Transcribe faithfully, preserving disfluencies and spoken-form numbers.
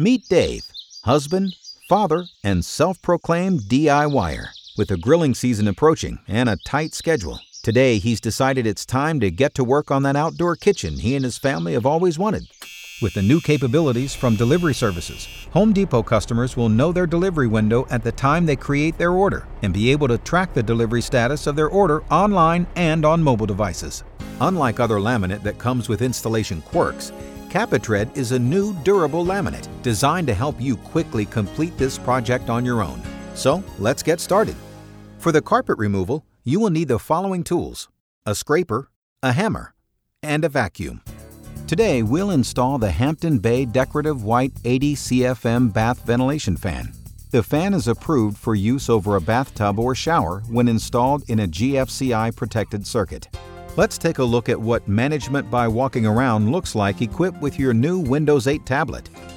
Meet Dave, husband, father, and self-proclaimed D I Y er. With the grilling season approaching and a tight schedule, today he's decided it's time to get to work on that outdoor kitchen he and his family have always wanted. With the new capabilities from delivery services, Home Depot customers will know their delivery window at the time they create their order and be able to track the delivery status of their order online and on mobile devices. Unlike other laminate that comes with installation quirks, Capitred is a new durable laminate designed to help you quickly complete this project on your own. So let's get started. For the carpet removal, you will need the following tools: a scraper, a hammer, and a vacuum. Today, we'll install the Hampton Bay Decorative White eighty C F M Bath Ventilation Fan. The fan is approved for use over a bathtub or shower when installed in a G F C I protected circuit. Let's take a look at what management by walking around looks like equipped with your new Windows eight tablet.